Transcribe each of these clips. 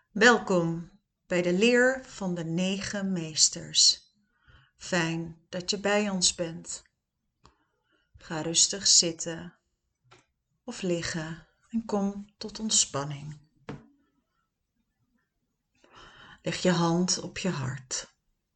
Welkom bij de leer van de 9 meesters. Fijn dat je bij ons bent. Ga rustig zitten of liggen en kom tot ontspanning. Leg je hand op je hart.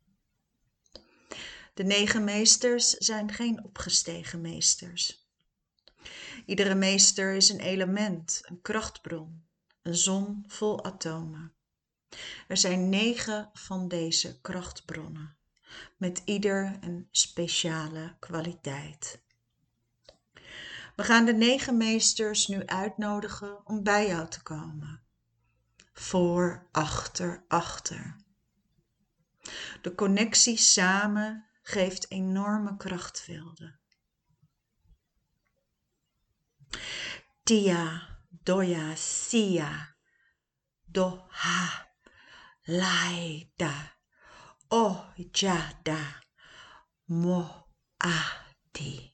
De 9 meesters zijn geen opgestegen meesters. Iedere meester is een element, een krachtbron, een zon vol atomen. Er zijn 9 van deze krachtbronnen, met ieder een speciale kwaliteit. We gaan de 9 meesters nu uitnodigen om bij jou te komen. Voor, achter, achter. De connectie samen geeft enorme krachtvelden. Tia, doya, sia, doha, laida, ojada, moati.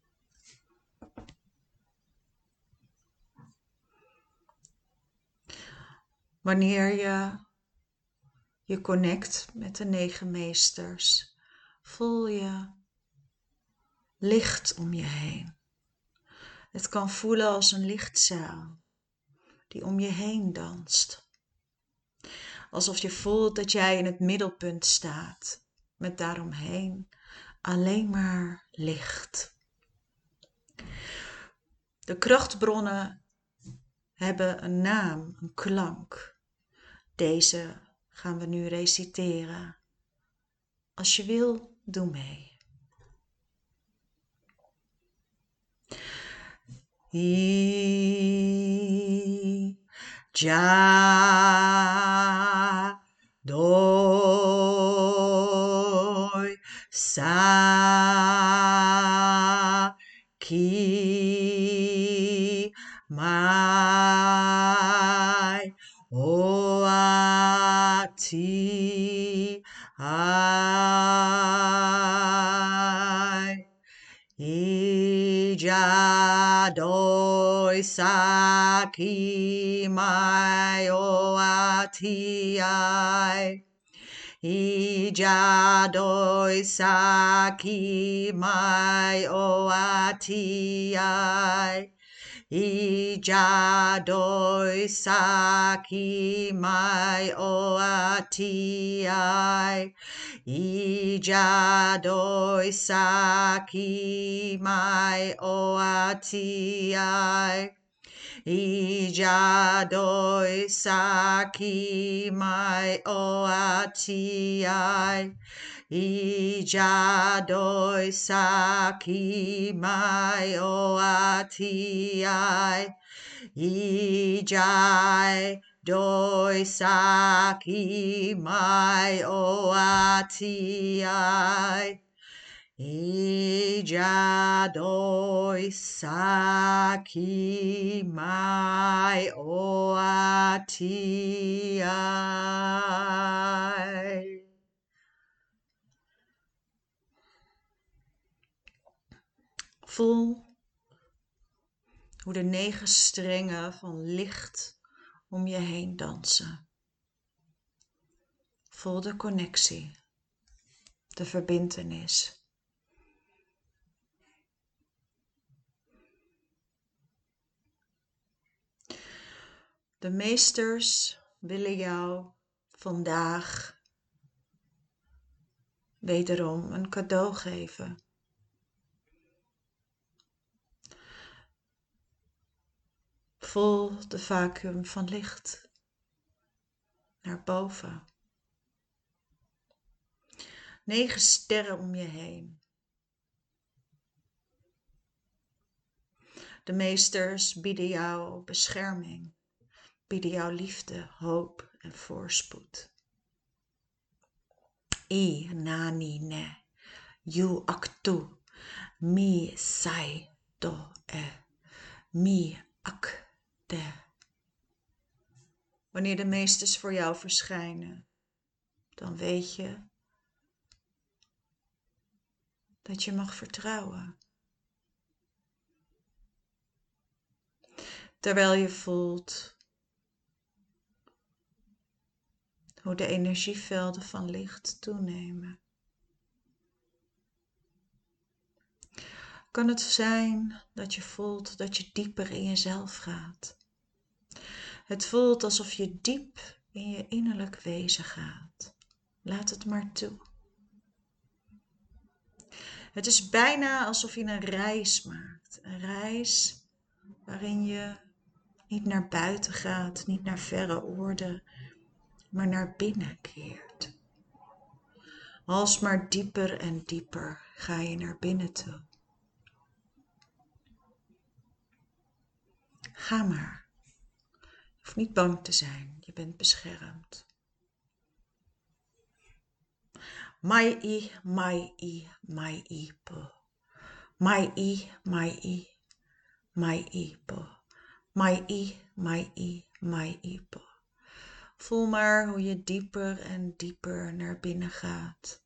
Wanneer je connect met de 9 meesters, voel je licht om je heen. Het kan voelen als een lichtzaal die om je heen danst. Alsof je voelt dat jij in het middelpunt staat, met daaromheen alleen maar licht. De krachtbronnen hebben een naam, een klank. Deze gaan we nu reciteren. Als je wil, doe mee. Ja, doi, sa, ki, mai, oati, ai. Ija doi saki mai oati ai. Ija doi saki mai oati ai. Ija doi saki mai oati ai. Ija doi saki mai oati ai. Ija doi saki mai oati ai. Ija doi saki mai oati ai. Ijai doi saki mai oati ai. Ija doi saki mai oati ai. Voel hoe de 9 strengen van licht om je heen dansen. Voel de connectie, de verbintenis. De meesters willen jou vandaag wederom een cadeau geven. Voel de vacuüm van licht naar boven. 9 sterren om je heen. De meesters bieden jou bescherming, bieden jou liefde, hoop en voorspoed. I nani ne, you aktu, mi sai do mi ak de. Wanneer de meesters voor jou verschijnen, dan weet je dat je mag vertrouwen. Terwijl je voelt Hoe de energievelden van licht toenemen. Kan het zijn dat je voelt dat je dieper in jezelf gaat. Het voelt alsof je diep in je innerlijk wezen gaat. Laat het maar toe. Het is bijna alsof je een reis maakt. Een reis waarin je niet naar buiten gaat, niet naar verre oorden, maar naar binnen keert. Alsmaar dieper en dieper ga je naar binnen toe. Ga maar. Je hoeft niet bang te zijn, je bent beschermd. Mai-i, mai-i, mai-i po. Mai-i, mai-i, mai-i po. Mai-i, mai-i, mai-i po. Voel maar hoe je dieper en dieper naar binnen gaat.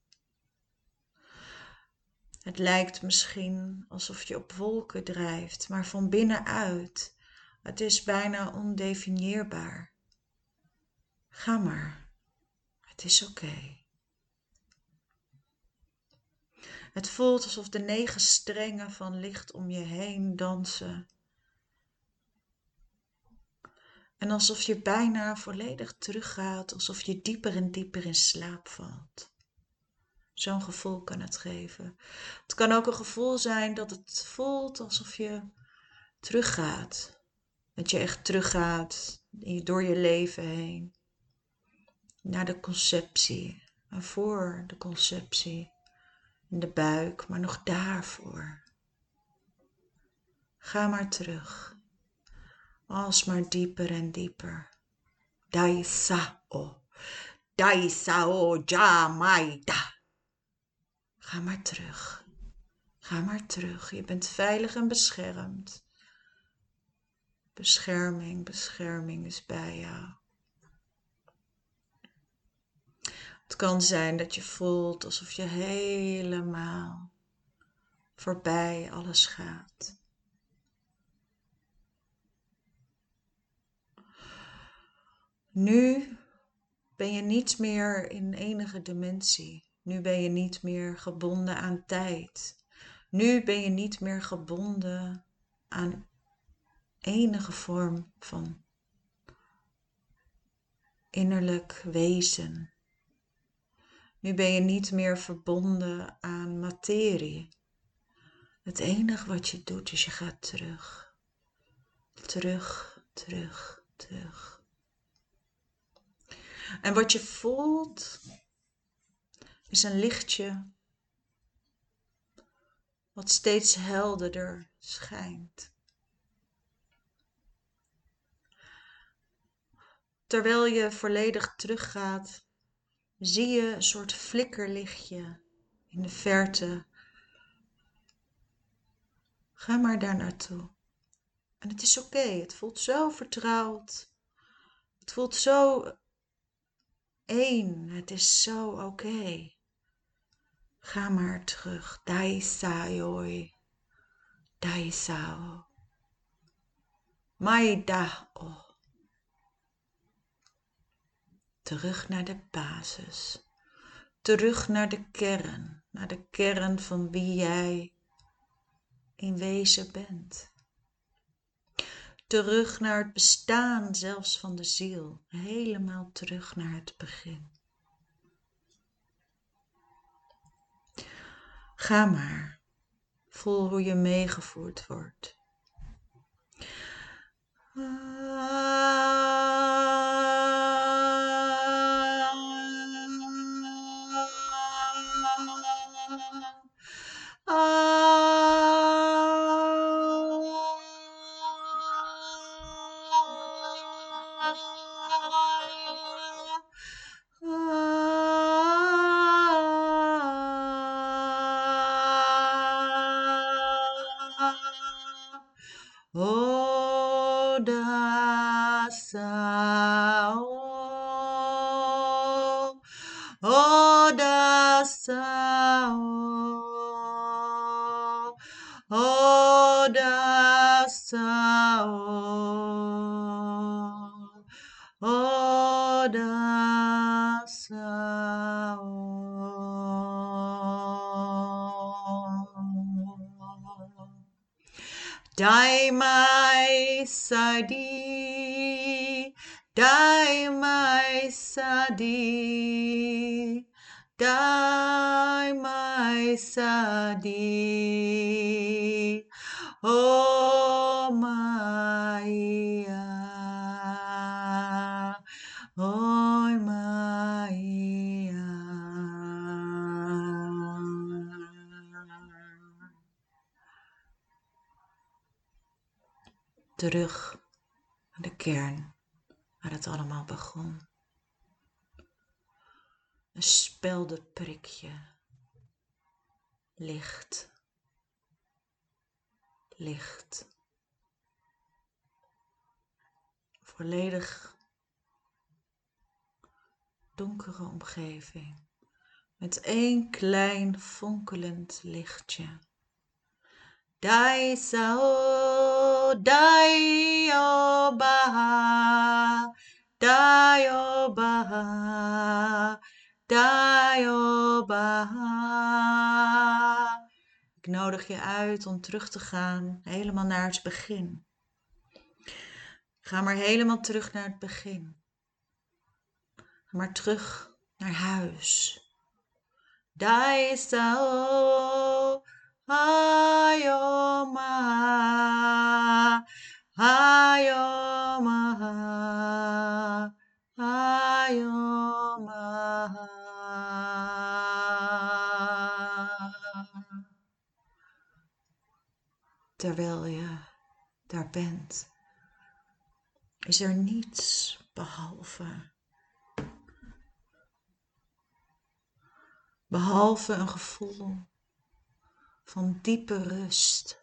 Het lijkt misschien alsof je op wolken drijft, maar van binnenuit. Het is bijna ondefinieerbaar. Ga maar. Het is oké. Het voelt alsof de 9 strengen van licht om je heen dansen. En alsof je bijna volledig teruggaat, alsof je dieper en dieper in slaap valt. Zo'n gevoel kan het geven. Het kan ook een gevoel zijn dat het voelt alsof je teruggaat. Dat je echt teruggaat door je leven heen. Naar de conceptie. En voor de conceptie. In de buik, maar nog daarvoor. Ga maar terug. Alsmaar dieper en dieper. Daisao. Daisao Jamaida. Ga maar terug. Ga maar terug. Je bent veilig en beschermd. Bescherming, bescherming is bij jou. Het kan zijn dat je voelt alsof je helemaal voorbij alles gaat. Nu ben je niet meer in enige dimensie. Nu ben je niet meer gebonden aan tijd. Nu ben je niet meer gebonden aan enige vorm van innerlijk wezen. Nu ben je niet meer verbonden aan materie. Het enige wat je doet is je gaat terug. Terug, terug, terug. En wat je voelt is een lichtje wat steeds helderder schijnt. Terwijl je volledig teruggaat, zie je een soort flikkerlichtje in de verte. Ga maar daar naartoe. En het is oké, het voelt zo vertrouwd. Het voelt zo één, het is zo oké. Ga maar terug. Daisayoi. Daisao. Maidao. Terug naar de basis. Terug naar de kern. Naar de kern van wie jij in wezen bent. Terug naar het bestaan zelfs van de ziel. Helemaal terug naar het begin. Ga maar. Voel hoe je meegevoerd wordt. Oda sao, Oda sao, Oda sao, Oda Dai mai sadi, dai mai sadi, dai mai sadi, oh Maia, oh Maia. Terug naar de kern, waar het allemaal begon. Een speldenprikje. Licht. Licht. Volledig donkere omgeving. Met één klein fonkelend lichtje. Dai sao, dai o baha, dai o baha, dai o baha. Ik nodig je uit om terug te gaan, helemaal naar het begin. Ga maar helemaal terug naar het begin. Ga maar terug naar huis. Dai sao, Hayoma, Hayoma, Hayoma. Terwijl je daar bent, is er niets behalve een gevoel van diepe rust.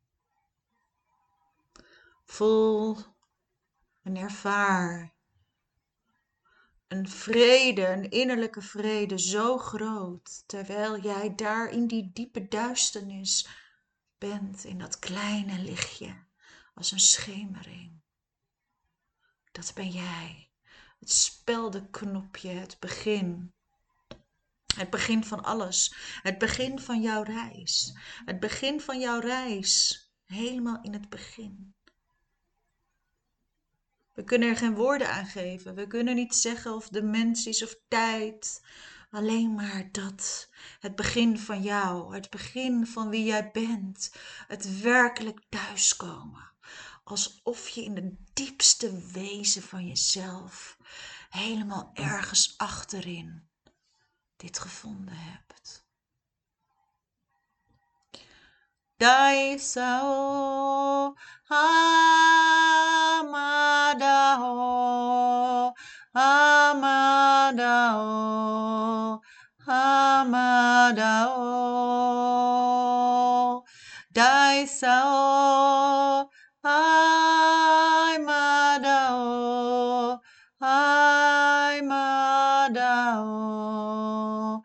Voel en ervaar een vrede, een innerlijke vrede zo groot, terwijl jij daar in die diepe duisternis bent, in dat kleine lichtje, als een schemering. Dat ben jij, het speldenknopje, het begin. Het begin van alles, het begin van jouw reis. Het begin van jouw reis, helemaal in het begin. We kunnen er geen woorden aan geven. We kunnen niet zeggen of dimensies of tijd. Alleen maar dat. Het begin van jou. Het begin van wie jij bent. Het werkelijk thuiskomen. Alsof je in het diepste wezen van jezelf, helemaal ergens achterin, dit gevonden hebt. Dai sao Amadao, Amadao, Amadao. Dai sao Amadao, Amadao,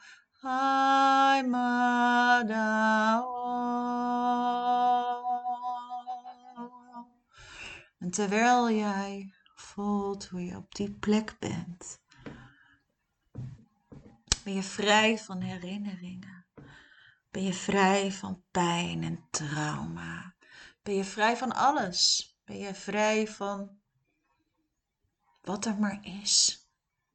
Amadao. En terwijl jij voelt hoe je op die plek bent, ben je vrij van herinneringen. Ben je vrij van pijn en trauma. Ben je vrij van alles. Ben je vrij van wat er maar is.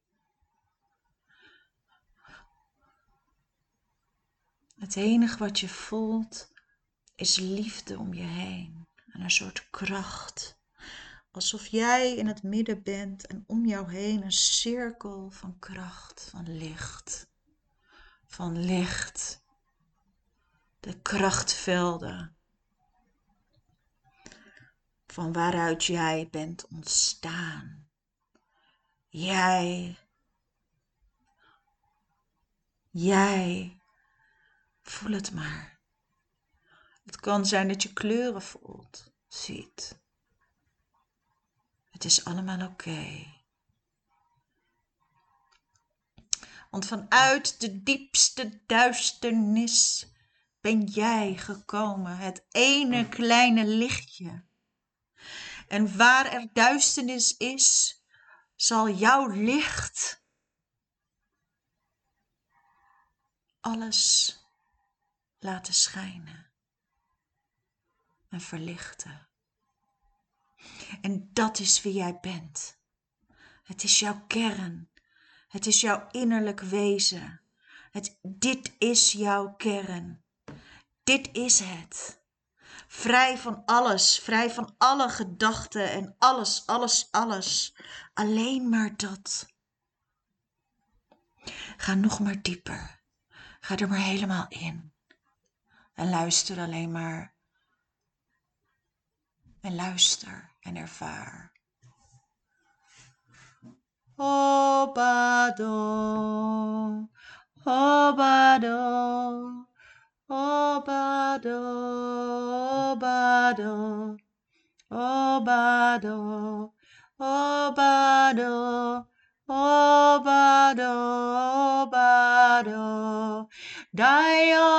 Het enige wat je voelt is liefde om je heen. En een soort kracht. Alsof jij in het midden bent en om jou heen een cirkel van kracht, van licht. Van licht. De krachtvelden. Van waaruit jij bent ontstaan. Jij. Voel het maar. Het kan zijn dat je kleuren voelt, ziet. Het is allemaal oké. Want vanuit de diepste duisternis ben jij gekomen, het ene kleine lichtje. En waar er duisternis is, zal jouw licht alles laten schijnen en verlichten. En dat is wie jij bent. Het is jouw kern. Het is jouw innerlijk wezen. Dit is jouw kern. Dit is het. Vrij van alles, vrij van alle gedachten en alles. Alleen maar dat. Ga nog maar dieper. Ga er maar helemaal in. En luister alleen maar. En luister en ervaar. Obado, obado, obado, obado, obado, obado, obado, obado, dayo,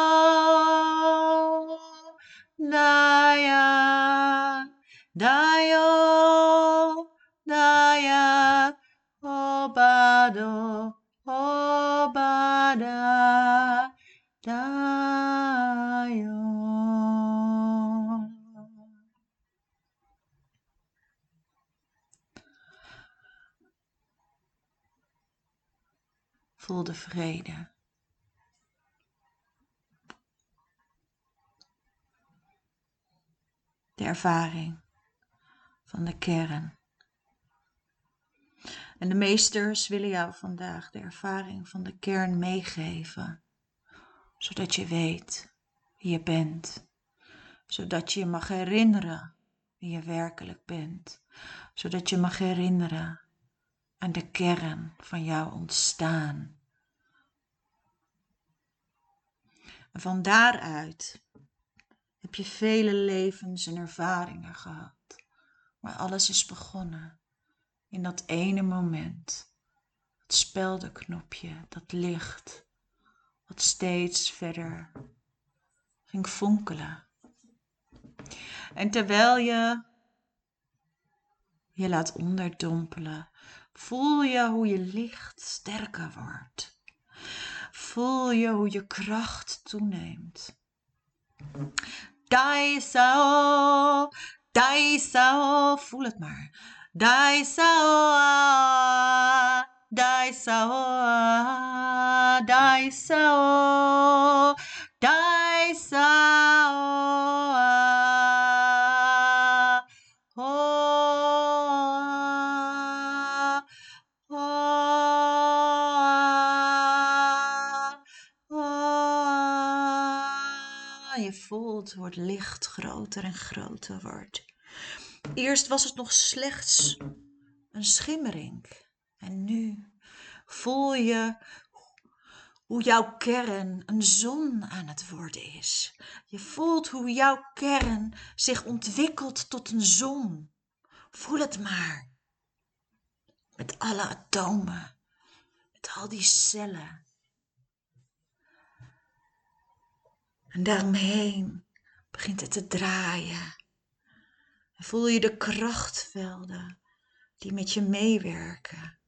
daya, dayo, daya, obado, obada, dayo. Voel de vrede. De ervaring van de kern. En de meesters willen jou vandaag de ervaring van de kern meegeven. Zodat je weet wie je bent. Zodat je je mag herinneren wie je werkelijk bent. Zodat je mag herinneren aan de kern van jouw ontstaan. En van daaruit heb je vele levens en ervaringen gehad. Maar alles is begonnen in dat ene moment. Het speldenknopje, dat licht, wat steeds verder ging fonkelen. En terwijl je je laat onderdompelen, voel je hoe je licht sterker wordt. Voel je hoe je kracht toeneemt. Dai Sao, Dai Sao, voel het maar. Dai Sao, Dai Sao, Dai Sao, Dai Sao, Je voelt hoe het licht groter en groter wordt. Eerst was het nog slechts een schimmering. En nu voel je hoe jouw kern een zon aan het worden is. Je voelt hoe jouw kern zich ontwikkelt tot een zon. Voel het maar. Met alle atomen. Met al die cellen. En daaromheen begint het te draaien. En voel je de krachtvelden die met je meewerken.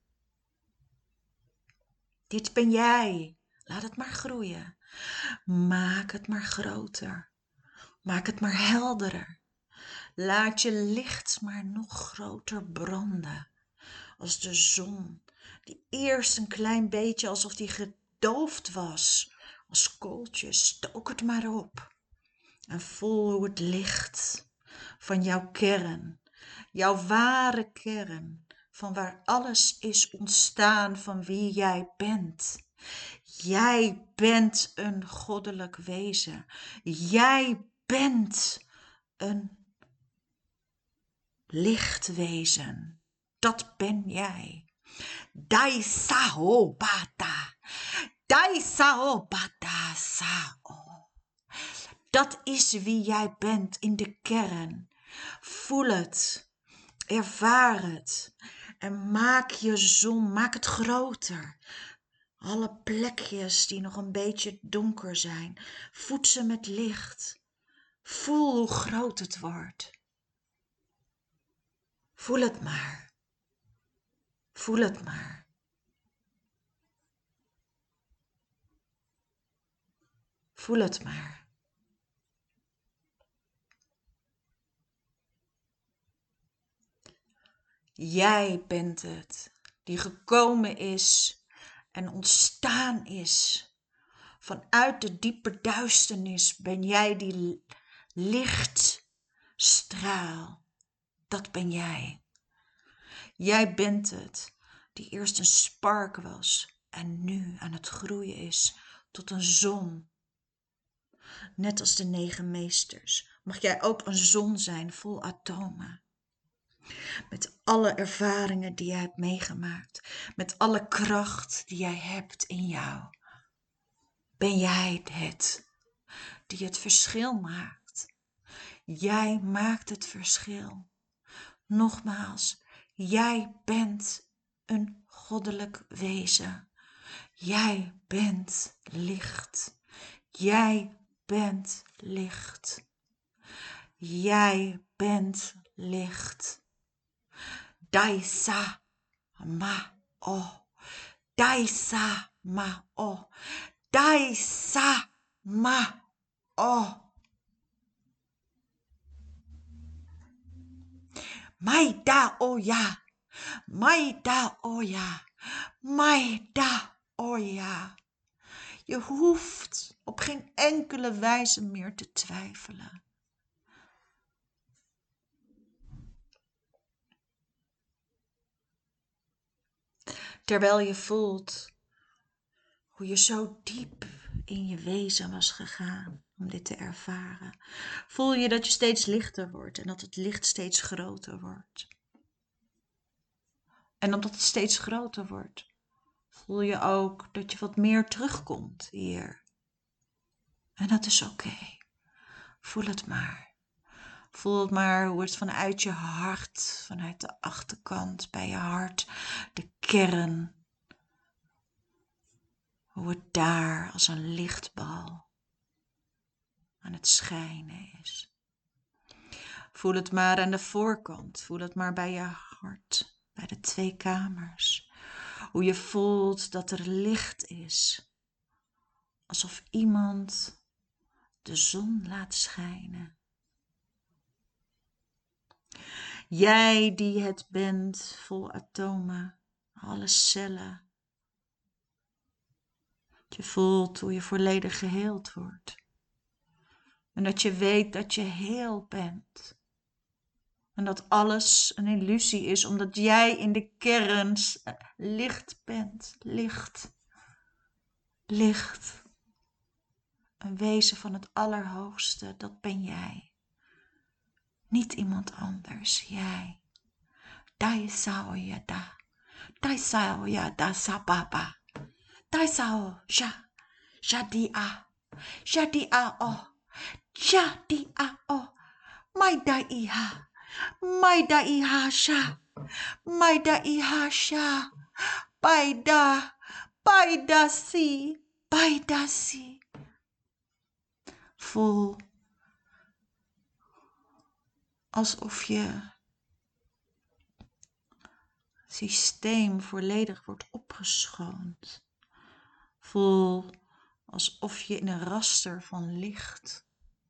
Dit ben jij. Laat het maar groeien. Maak het maar groter. Maak het maar helderder. Laat je licht maar nog groter branden. Als de zon, die eerst een klein beetje alsof die gedoofd was. Als kooltjes, stook het maar op. En voel hoe het licht van jouw kern, jouw ware kern, van waar alles is ontstaan van wie jij bent. Jij bent een goddelijk wezen. Jij bent een lichtwezen. Dat ben jij. Dai Sao Bata. Dai Sao Bata Sao. Dat is wie jij bent in de kern. Voel het. Ervaar het. En maak je zon, maak het groter. Alle plekjes die nog een beetje donker zijn, voed ze met licht. Voel hoe groot het wordt. Voel het maar. Voel het maar. Voel het maar. Jij bent het die gekomen is en ontstaan is. Vanuit de diepe duisternis ben jij die lichtstraal. Dat ben jij. Jij bent het die eerst een spark was en nu aan het groeien is tot een zon. Net als de 9 meesters mag jij ook een zon zijn vol atomen. Met alle ervaringen die jij hebt meegemaakt. Met alle kracht die jij hebt in jou. Ben jij het die het verschil maakt. Jij maakt het verschil. Nogmaals, jij bent een goddelijk wezen. Jij bent licht. Jij bent licht. Jij bent licht. Daisa ma o. Daisa ma o. Daisa ma o. Maida oya. Maida oya. Maida oya. Je hoeft op geen enkele wijze meer te twijfelen. Terwijl je voelt hoe je zo diep in je wezen was gegaan om dit te ervaren. Voel je dat je steeds lichter wordt en dat het licht steeds groter wordt. En omdat het steeds groter wordt, voel je ook dat je wat meer terugkomt hier. En dat is oké. Voel het maar. Voel het maar hoe het vanuit je hart, vanuit de achterkant bij je hart, de kern, hoe het daar als een lichtbal aan het schijnen is. Voel het maar aan de voorkant, voel het maar bij je hart, bij de 2 kamers. Hoe je voelt dat er licht is, alsof iemand de zon laat schijnen. Jij die het bent, vol atomen, alle cellen. Je voelt hoe je volledig geheeld wordt. En dat je weet dat je heel bent. En dat alles een illusie is, omdat jij in de kern licht bent. Licht. Licht. Een wezen van het Allerhoogste, dat ben jij. Niet iemand anders, jij. Dai sao ya da. Dai sao ya da sababa. Dai sao ja. Jadi a. Jadi a o. Jadi a o. Mai dai iha. Mai dai iha sha. Mai dai iha sha. Baida. Baida si. Baida si. Voel alsof je systeem volledig wordt opgeschoond. Voel alsof je in een raster van licht.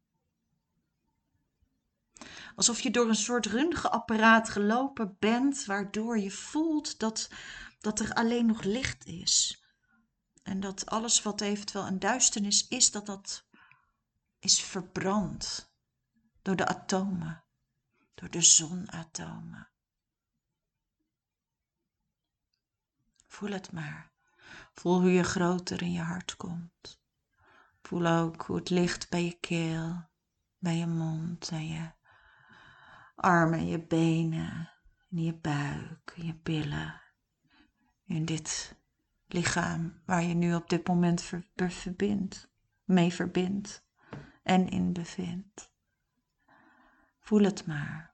Alsof je door een soort röntgenapparaat gelopen bent, waardoor je voelt dat er alleen nog licht is. En dat alles wat eventueel een duisternis is, dat is verbrand door de atomen, door de zonatomen. Voel het maar. Voel hoe je groter in je hart komt. Voel ook hoe het licht bij je keel, bij je mond en je armen en je benen, in je buik, in je billen. In dit lichaam waar je nu op dit moment mee verbindt en in bevindt. Voel het maar.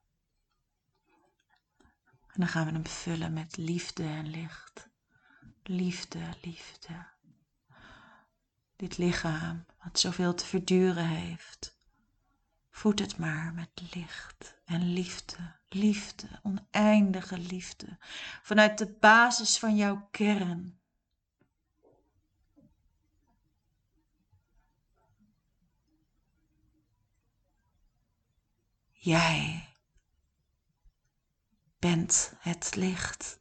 En dan gaan we hem vullen met liefde en licht. Liefde, liefde. Dit lichaam wat zoveel te verduren heeft. Voed het maar met licht en liefde. Liefde, oneindige liefde. Vanuit de basis van jouw kern. Jij bent het licht.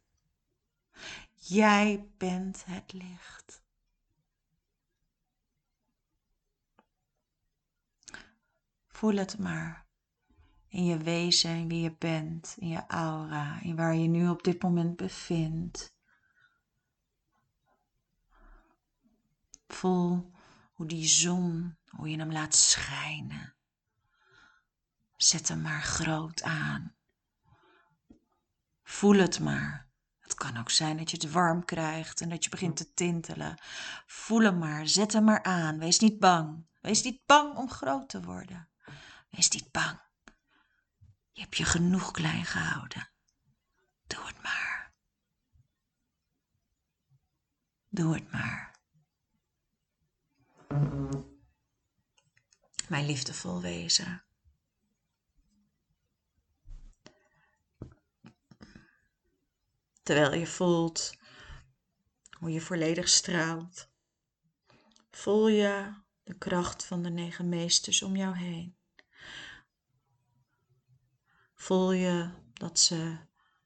Jij bent het licht. Voel het maar in je wezen, in wie je bent, in je aura, in waar je nu op dit moment bevindt. Voel hoe die zon, hoe je hem laat schijnen. Zet hem maar groot aan. Voel het maar. Het kan ook zijn dat je het warm krijgt en dat je begint te tintelen. Voel hem maar, zet hem maar aan. Wees niet bang. Wees niet bang om groot te worden. Wees niet bang. Je hebt je genoeg klein gehouden. Doe het maar. Doe het maar. Mijn liefdevol wezen. Terwijl je voelt hoe je volledig straalt, voel je de kracht van de 9 meesters om jou heen. Voel je dat ze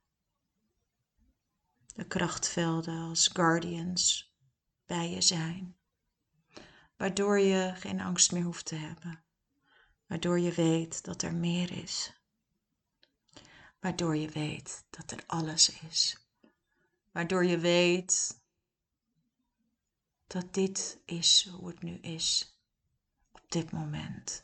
de krachtvelden als guardians bij je zijn, waardoor je geen angst meer hoeft te hebben, waardoor je weet dat er meer is, waardoor je weet dat er alles is, waardoor je weet dat dit is hoe het nu is, op dit moment.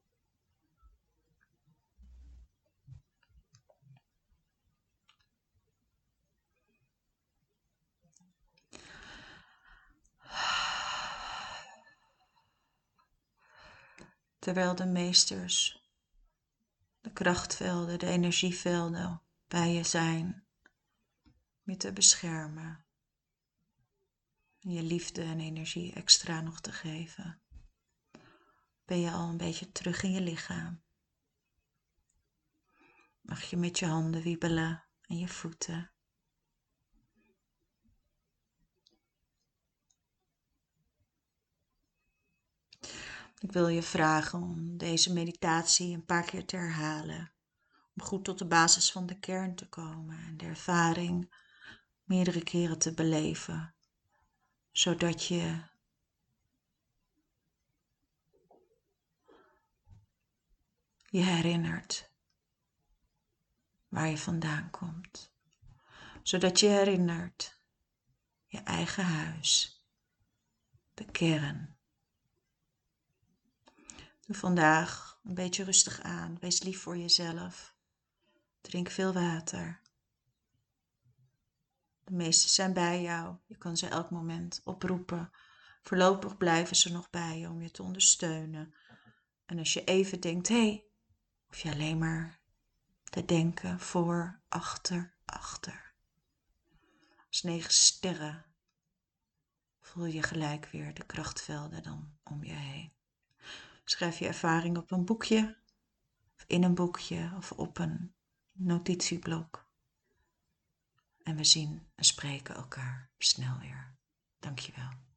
Terwijl de meesters, de krachtvelden, de energievelden bij je zijn, om je te beschermen. En je liefde en energie extra nog te geven. Ben je al een beetje terug in je lichaam. Mag je met je handen wiebelen en je voeten. Ik wil je vragen om deze meditatie een paar keer te herhalen. Om goed tot de basis van de kern te komen en de ervaring meerdere keren te beleven. Zodat je je herinnert waar je vandaan komt. Zodat je herinnert je eigen huis, de kern. Doe vandaag een beetje rustig aan. Wees lief voor jezelf. Drink veel water. De meesten zijn bij jou. Je kan ze elk moment oproepen. Voorlopig blijven ze nog bij je om je te ondersteunen. En als je even denkt, hé, hoef je alleen maar te denken voor, achter, achter. Als 9 sterren voel je gelijk weer de krachtvelden dan om je heen. Schrijf je ervaring op een boekje, of in een boekje, of op een notitieblok. En we zien en spreken elkaar snel weer. Dankjewel.